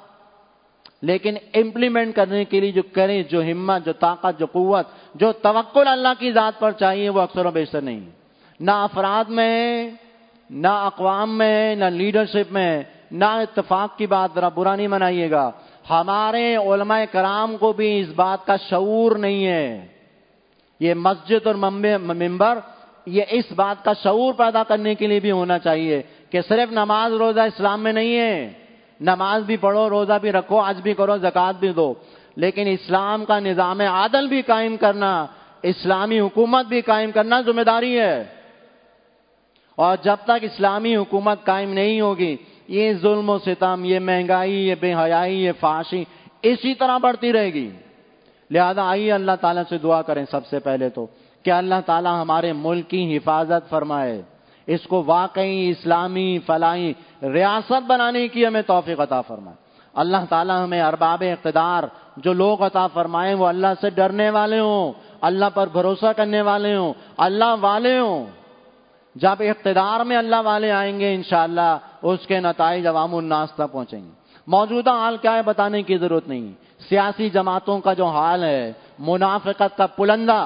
لیکن امپلیمنٹ کرنے کے لیے جو کریں، جو ہمت، جو طاقت، جو قوت، جو توکل اللہ کی ذات پر چاہیے، وہ اکثر و بیشتر نہیں. نہ افراد میں ہے، نہ اقوام میں ہے، نہ لیڈرشپ میں ہے، نہ اتفاق کی بات ذرا برا نہیں منائیے گا. ہمارے علماء کرام کو بھی اس بات کا شعور نہیں ہے. یہ مسجد اور منبر یہ اس بات کا شعور پیدا کرنے کے لیے بھی ہونا چاہیے کہ صرف نماز روزہ اسلام میں نہیں ہے. نماز بھی پڑھو، روزہ بھی رکھو، حج بھی کرو، زکوٰۃ بھی دو، لیکن اسلام کا نظام عادل بھی قائم کرنا، اسلامی حکومت بھی قائم کرنا ذمہ داری ہے۔ اور جب تک اسلامی حکومت قائم نہیں ہوگی، یہ ظلم و ستم، یہ مہنگائی، یہ بے حیائی، یہ فحاشی اسی طرح بڑھتی رہے گی۔ لہذا آئیے اللہ تعالیٰ سے دعا کریں سب سے پہلے تو کہ اللہ تعالیٰ ہمارے ملک کی حفاظت فرمائے، اس کو واقعی اسلامی فلاحی ریاست بنانے کی ہمیں توفیق عطا فرمائے۔ اللہ تعالیٰ ہمیں ارباب اقتدار جو لوگ عطا فرمائیں وہ اللہ سے ڈرنے والے ہوں، اللہ پر بھروسہ کرنے والے ہوں، اللہ والے ہوں۔ جب اقتدار میں اللہ والے آئیں گے انشاءاللہ اس کے نتائج عوام الناس تک پہنچیں گے۔ موجودہ حال کیا ہے بتانے کی ضرورت نہیں، سیاسی جماعتوں کا جو حال ہے، منافقت کا پلندہ،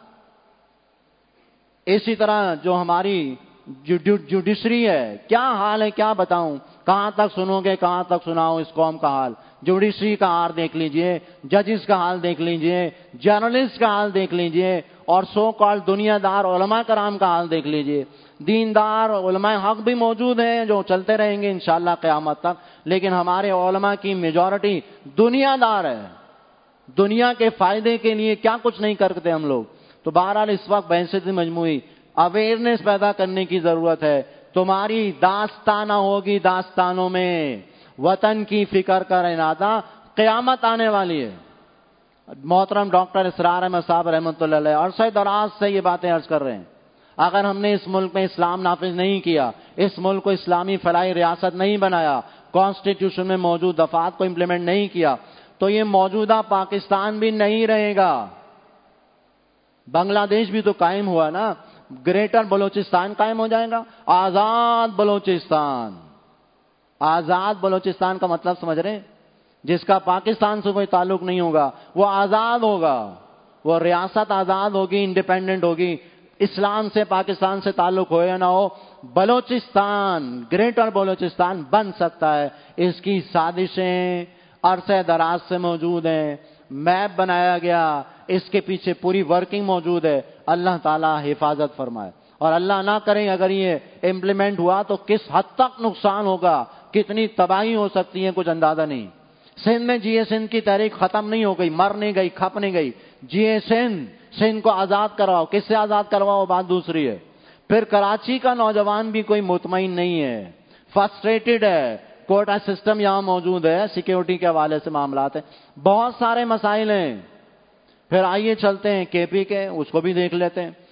اسی طرح جو ہماری جوڈیشری ہے، کیا حال ہے کیا بتاؤں، کہاں تک سنو گے، کہاں تک سناؤ اس قوم کا حال۔ جوڈیشری کا حال دیکھ لیجئے، ججز کا حال دیکھ لیجئے، جرنلسٹ کا حال دیکھ لیجئے، اور سو کال دنیا دار علماء کرام کا حال دیکھ لیجئے۔ دیندار علماء حق بھی موجود ہیں جو چلتے رہیں گے انشاءاللہ قیامت تک، لیکن ہمارے علماء کی میجورٹی دنیا دار ہے، دنیا کے فائدے کے لیے کیا کچھ نہیں کرتے ہم لوگ۔ تو بہرحال اس وقت بحثیت مجموعی اویئرنیس پیدا کرنے کی ضرورت ہے۔ تمہاری داستانہ ہوگی، داستانوں میں وطن کی فکر کا ارادہ، قیامت آنے والی ہے۔ محترم ڈاکٹر اسرار احمد صاحب رحمۃ اللہ علیہ عرصہ دراز سے یہ باتیں عرض کر رہے ہیں، اگر ہم نے اس ملک میں اسلام نافذ نہیں کیا، اس ملک کو اسلامی فلاحی ریاست نہیں بنایا، کانسٹیٹیوشن میں موجود دفعات کو امپلیمنٹ نہیں کیا، تو یہ موجودہ پاکستان بھی نہیں رہے گا۔ بنگلہ دیش بھی تو قائم ہوا نا، گریٹر بلوچستان قائم ہو جائے گا، آزاد بلوچستان۔ آزاد بلوچستان کا مطلب سمجھ رہے ہیں؟ جس کا پاکستان سے کوئی تعلق نہیں ہوگا وہ آزاد ہوگا، وہ ریاست آزاد ہوگی، انڈیپینڈنٹ ہوگی، اسلام سے پاکستان سے تعلق ہو یا نہ ہو، بلوچستان، گریٹر بلوچستان بن سکتا ہے۔ اس کی سازشیں عرصہ دراز سے موجود ہیں، میپ بنایا گیا، اس کے پیچھے پوری ورکنگ موجود ہے۔ اللہ تعالیٰ حفاظت فرمائے، اور اللہ نہ کریں اگر یہ امپلیمنٹ ہوا تو کس حد تک نقصان ہوگا، کتنی تباہی ہو سکتی ہے، کچھ اندازہ نہیں۔ سندھ میں جی اے سندھ کی تحریک ختم نہیں ہو گئی، مر نہیں گئی، کھپ نہیں گئی۔ جی اے سندھ کو آزاد کرواؤ، کس سے آزاد کرواؤ بات دوسری ہے۔ پھر کراچی کا نوجوان بھی کوئی مطمئن نہیں ہے، فرسٹریٹڈ ہے، کوٹا سسٹم یہاں موجود ہے، سیکیورٹی کے حوالے سے معاملات ہیں، بہت سارے مسائل ہیں۔ پھر آئیے چلتے ہیں کے پی کے، اس کو بھی دیکھ لیتے ہیں۔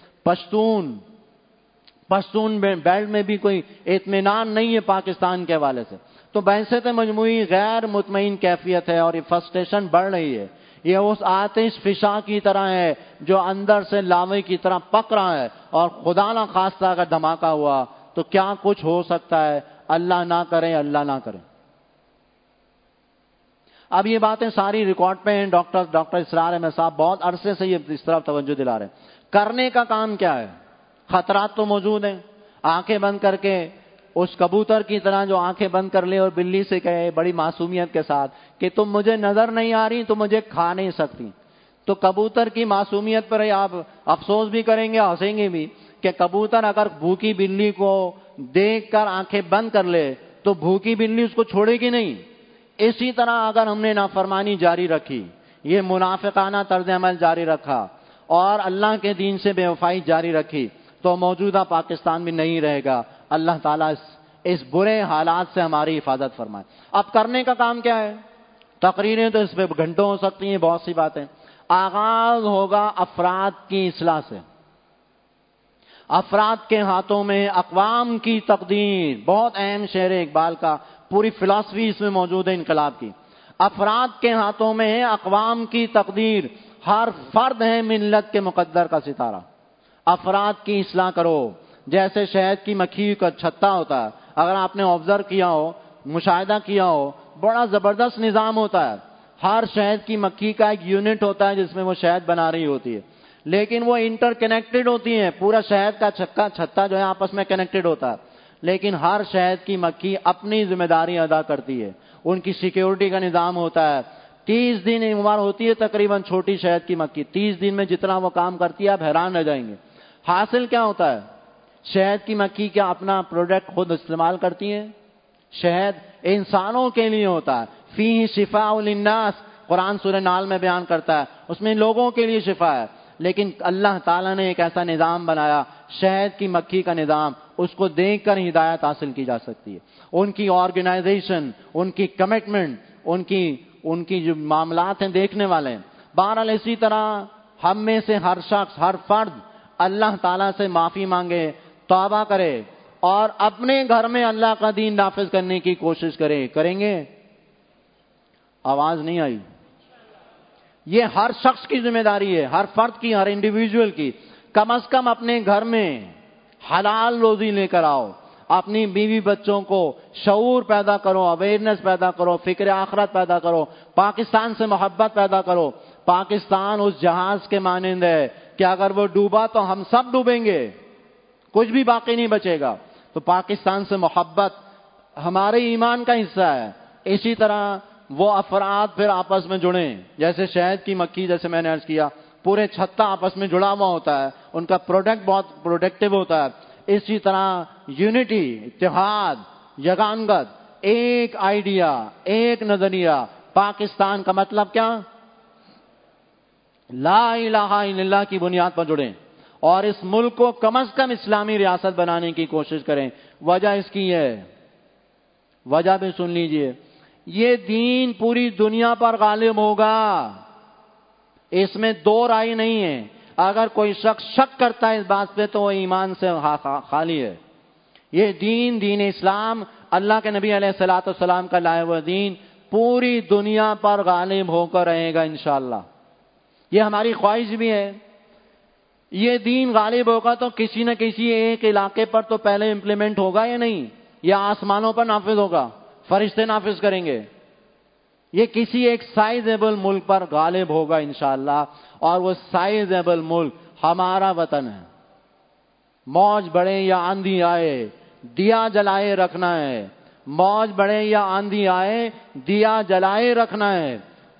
پشتون بیلٹ میں بھی کوئی اطمینان نہیں ہے پاکستان کے حوالے سے۔ تو بحثیت مجموعی غیر مطمئن کیفیت ہے، اور یہ فرسٹریشن بڑھ رہی ہے۔ یہ اس آتش فشاں کی طرح ہے جو اندر سے لاوے کی طرح پک رہا ہے، اور خدا نہ خواستہ اگر دھماکہ ہوا تو کیا کچھ ہو سکتا ہے، اللہ نہ کرے، اللہ نہ کرے۔ اب یہ باتیں ساری ریکارڈ پہ ہیں، ڈاکٹر اسرار احمد صاحب بہت عرصے سے یہ اس طرف توجہ دلا رہے ہیں۔ کرنے کا کام کیا ہے؟ خطرات تو موجود ہیں، آنکھیں بند کر کے اس کبوتر کی طرح جو آنکھیں بند کر لے اور بلی سے کہے بڑی معصومیت کے ساتھ کہ تم مجھے نظر نہیں آ رہی، تم مجھے کھا نہیں سکتی، تو کبوتر کی معصومیت پر آپ افسوس بھی کریں گے، ہنسیں گے بھی کہ کبوتر اگر بھوکی بلی کو دیکھ کر آنکھیں بند کر لے تو بھوکی بلی اس کو چھوڑے گی نہیں۔ اسی طرح اگر ہم نے نافرمانی جاری رکھی، یہ منافقانہ طرز عمل جاری رکھا اور اللہ کے دین سے بے وفائی جاری رکھی تو موجودہ پاکستان بھی نہیں رہے گا۔ اللہ تعالیٰ اس برے حالات سے ہماری حفاظت فرمائے۔ اب کرنے کا کام کیا ہے؟ تقریریں تو اس پہ گھنٹوں ہو سکتی ہیں، بہت سی باتیں۔ آغاز ہوگا افراد کی اصلاح سے۔ افراد کے ہاتھوں میں اقوام کی تقدیر، بہت اہم شعر ہے اقبال کا، پوری فلسفی اس میں موجود ہے انقلاب کی۔ افراد کے ہاتھوں میں ہے اقوام کی تقدیر، ہر فرد ہے ملت کے مقدر کا ستارہ۔ افراد کی اصلاح کرو، جیسے شہد کی مکھی کا چھتا ہوتا ہے، اگر آپ نے آبزرو کیا ہو، مشاہدہ کیا ہو، بڑا زبردست نظام ہوتا ہے۔ ہر شہد کی مکھی کا ایک یونٹ ہوتا ہے جس میں وہ شہد بنا رہی ہوتی ہے، لیکن وہ انٹر کنیکٹڈ ہوتی ہیں، پورا شہد کا چھتا جو ہے آپس میں کنیکٹڈ ہوتا ہے، لیکن ہر شہد کی مکھی اپنی ذمہ داری ادا کرتی ہے، ان کی سیکیورٹی کا نظام ہوتا ہے۔ 30 دن عمر ہوتی ہے تقریباً چھوٹی شہد کی مکھی، 30 دن میں جتنا وہ کام کرتی ہے آپ حیران رہ جائیں گے۔ حاصل کیا ہوتا ہے؟ شہد کی مکھی کیا اپنا پروڈکٹ خود استعمال کرتی ہیں؟ شہد انسانوں کے لیے ہوتا ہے. فیہ شفاء للناس، قرآن سورہ نال میں بیان کرتا ہے، اس میں لوگوں کے لیے شفا ہے. لیکن اللہ تعالیٰ نے ایک ایسا نظام بنایا، شہد کی مکھی کا نظام، اس کو دیکھ کر ہدایت حاصل کی جا سکتی ہے. ان کی آرگنائزیشن، ان کی کمٹمنٹ، ان کی جو معاملات ہیں دیکھنے والے ہیں. بہرحال اسی طرح ہم میں سے ہر شخص، ہر فرد اللہ تعالیٰ سے معافی مانگے، توبہ کرے اور اپنے گھر میں اللہ کا دین نافذ کرنے کی کوشش کریں گے. آواز نہیں آئی. یہ ہر شخص کی ذمہ داری ہے، ہر فرد کی، ہر انڈیویجول کی. کم از کم اپنے گھر میں حلال روزی لے کر آؤ، اپنی بیوی بچوں کو شعور پیدا کرو، اویئرنیس پیدا کرو، فکر آخرت پیدا کرو، پاکستان سے محبت پیدا کرو. پاکستان اس جہاز کے مانند ہے کہ اگر وہ ڈوبا تو ہم سب ڈوبیں گے، کچھ بھی باقی نہیں بچے گا. تو پاکستان سے محبت ہمارے ایمان کا حصہ ہے. اسی طرح وہ افراد پھر آپس میں جڑیں، جیسے شہد کی مکھی، جیسے میں نے عرض کیا، پورے چھتا آپس میں جڑا ہوا ہوتا ہے، ان کا پروڈکٹ بہت پروڈکٹیو ہوتا ہے. اسی طرح یونٹی، اتحاد، یگانگت، ایک آئیڈیا، ایک نظریہ. پاکستان کا مطلب کیا؟ لا الہ الا اللہ کی بنیاد پر جڑیں اور اس ملک کو کم از کم اسلامی ریاست بنانے کی کوشش کریں. وجہ اس کی ہے، وجہ بھی سن لیجئے، یہ دین پوری دنیا پر غالب ہوگا، اس میں دو رائے نہیں ہے. اگر کوئی شخص شک کرتا ہے اس بات پہ تو وہ ایمان سے خالی ہے. یہ دین اسلام، اللہ کے نبی علیہ الصلوۃ والسلام کا لائے ہوا دین پوری دنیا پر غالب ہو کر رہے گا انشاءاللہ. یہ ہماری خواہش بھی ہے. یہ دین غالب ہوگا تو کسی نہ کسی ایک علاقے پر تو پہلے امپلیمنٹ ہوگا یا نہیں، یا آسمانوں پر نافذ ہوگا، فرشتے نافذ کریں گے. یہ کسی ایک سائزیبل ملک پر غالب ہوگا انشاءاللہ، اور وہ سائزیبل ملک ہمارا وطن ہے. موج بڑھے یا آندھی آئے دیا جلائے رکھنا ہے. موج بڑھے یا آندھی آئے دیا جلائے رکھنا ہے.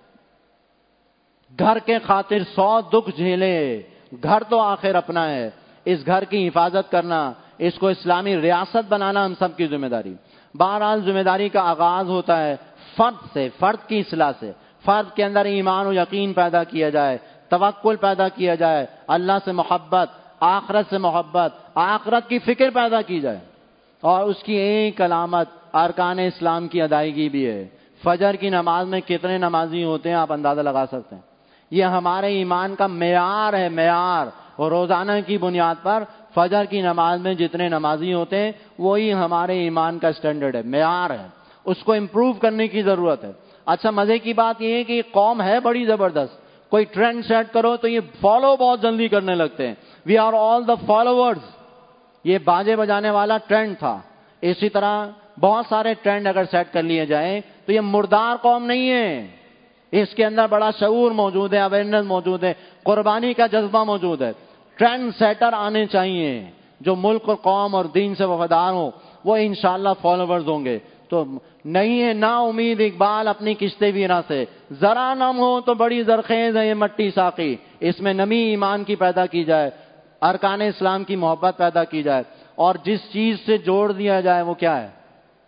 گھر کے خاطر 100 دکھ جھیلے، گھر تو آخر اپنا ہے. اس گھر کی حفاظت کرنا، اس کو اسلامی ریاست بنانا ہم سب کی ذمہ داری. بہرحال ذمہ داری کا آغاز ہوتا ہے فرد سے، فرد کی اصلاح سے. فرد کے اندر ایمان و یقین پیدا کیا جائے، توکل پیدا کیا جائے، اللہ سے محبت، آخرت سے محبت، آخرت کی فکر پیدا کی جائے. اور اس کی ایک علامت ارکان اسلام کی ادائیگی بھی ہے. فجر کی نماز میں کتنے نمازی ہوتے ہیں آپ اندازہ لگا سکتے ہیں. یہ ہمارے ایمان کا معیار ہے، معیار. اور روزانہ کی بنیاد پر فجر کی نماز میں جتنے نمازی ہوتے ہیں وہی ہمارے ایمان کا اسٹینڈرڈ ہے، معیار ہے. اس کو امپروو کرنے کی ضرورت ہے. اچھا مزے کی بات یہ ہے کہ یہ قوم ہے بڑی زبردست. کوئی ٹرینڈ سیٹ کرو تو یہ فالو بہت جلدی کرنے لگتے ہیں. We are all the followers. یہ باجے بجانے والا ٹرینڈ تھا. اسی طرح بہت سارے ٹرینڈ اگر سیٹ کر لیے جائیں تو یہ مردار قوم نہیں ہے. اس کے اندر بڑا شعور موجود ہے، اویئرنیس موجود ہے، قربانی کا جذبہ موجود ہے. ٹرینڈ سیٹر آنے چاہیے جو ملک اور قوم اور دین سے وفادار ہو، وہ انشاءاللہ فالوورز ہوں گے. تو نہیں ہے نا امید اقبال اپنی کشتے ویرا سے، ذرا نم ہو تو بڑی زرخیز ہے یہ مٹی ساقی. اس میں نمی ایمان کی پیدا کی جائے، ارکان اسلام کی محبت پیدا کی جائے، اور جس چیز سے جوڑ دیا جائے وہ کیا ہے؟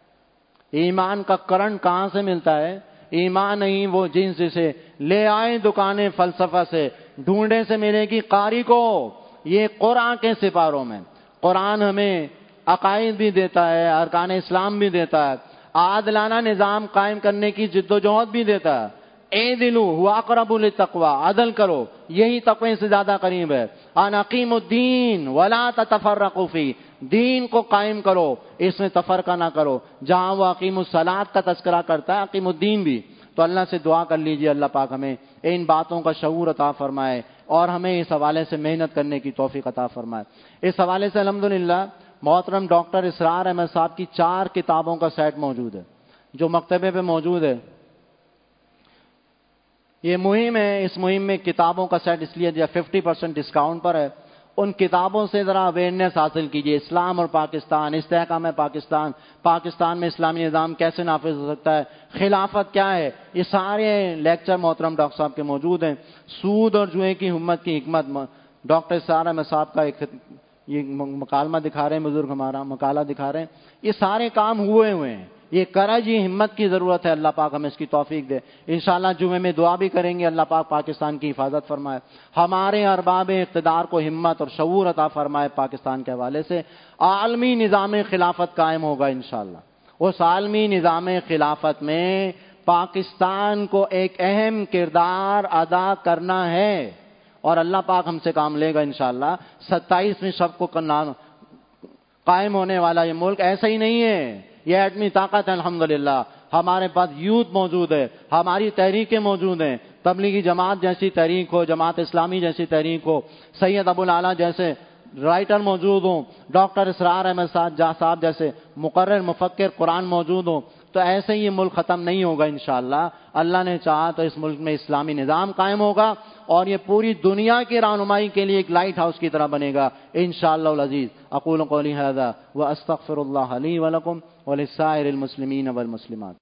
ایمان کا کرنٹ کہاں سے ملتا ہے؟ ایمان نہیں وہ جنس سے لے آئے دکانیں فلسفہ سے، ڈھونڈے سے ملے گی قاری کو. یہ قرآن کے سپاروں میں. قرآن ہمیں عقائد بھی دیتا ہے، ارکان اسلام بھی دیتا ہے، عادلانہ نظام قائم کرنے کی جد و جہد بھی دیتا ہے. اعدلوا هو اقرب للتقوی، عدل کرو یہی تقوی سے زیادہ قریب ہے. ان اقیموا الدین ولا تتفرقوا فیہ، دین کو قائم کرو، اس میں تفرقہ نہ کرو. جہاں وہ اقیم الصلاۃ کا تذکرہ کرتا ہے اقیم الدین بھی. تو اللہ سے دعا کر لیجئے اللہ پاک ہمیں ان باتوں کا شعور عطا فرمائے اور ہمیں اس حوالے سے محنت کرنے کی توفیق عطا فرمائے. اس حوالے سے الحمدللہ محترم ڈاکٹر اسرار احمد صاحب کی 4 کتابوں کا سیٹ موجود ہے جو مکتبے پہ موجود ہے. یہ مہم ہے، اس مہم میں کتابوں کا سیٹ اس لیے دیا 50% ڈسکاؤنٹ پر ہے. ان کتابوں سے ذرا اویئرنیس حاصل کیجیے. اسلام اور پاکستان، استحکام پاکستان، پاکستان میں اسلامی نظام کیسے نافذ ہو سکتا ہے، خلافت کیا ہے، یہ سارے لیکچر محترم ڈاکٹر صاحب کے موجود ہیں. سود اور جوئے کی ہمت کی حکمت، ڈاکٹر اسرار احمد صاحب کا ایک یہ مکالمہ دکھا رہے ہیں بزرگ، ہمارا مقالہ دکھا رہے ہیں. یہ سارے کام ہوئے ہیں. یہ کرج، یہ ہمت کی ضرورت ہے. اللہ پاک ہمیں اس کی توفیق دے. انشاءاللہ جمعے میں دعا بھی کریں گے، اللہ پاک پاکستان کی حفاظت فرمائے، ہمارے ارباب اقتدار کو ہمت اور شعور عطا فرمائے. پاکستان کے حوالے سے عالمی نظام خلافت قائم ہوگا انشاءاللہ. اس عالمی نظام خلافت میں پاکستان کو ایک اہم کردار ادا کرنا ہے، اور اللہ پاک ہم سے کام لے گا انشاءاللہ. 27ویں شب کو قائم ہونے والا یہ ملک ایسا ہی نہیں ہے، یہ ایٹمی طاقت ہے. الحمدللہ ہمارے پاس یوتھ موجود ہے، ہماری تحریکیں موجود ہیں، تبلیغی جماعت جیسی تحریک ہو، جماعت اسلامی جیسی تحریک ہو، سید ابو العلا جیسے رائٹر موجود ہوں، ڈاکٹر اسرار احمد صاحب جیسے مقرر مفکر قرآن موجود ہوں، تو ایسے ہی یہ ملک ختم نہیں ہوگا انشاءاللہ. اللہ نے چاہا تو اس ملک میں اسلامی نظام قائم ہوگا، اور یہ پوری دنیا کی رہنمائی کے لیے ایک لائٹ ہاؤس کی طرح بنے گا انشاءاللہ العزیز. اقول قولی ھذا واستغفر اللہ لی ولکم ولسائر المسلمین والمسلمات.